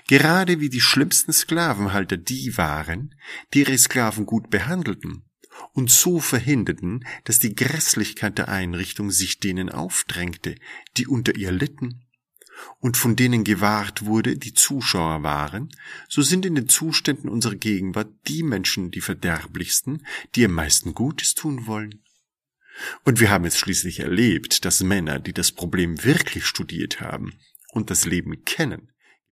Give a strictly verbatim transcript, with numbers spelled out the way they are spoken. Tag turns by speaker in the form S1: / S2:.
S1: Gerade wie die schlimmsten Sklavenhalter die waren, die ihre Sklaven gut behandelten und so verhinderten, dass die Grässlichkeit der Einrichtung sich denen aufdrängte, die unter ihr litten, und von denen gewahrt wurde, die Zuschauer waren, so sind in den Zuständen unserer Gegenwart die Menschen die verderblichsten, die am meisten Gutes tun wollen. Und wir haben es schließlich erlebt, dass Männer, die das Problem wirklich studiert haben und das Leben kennen,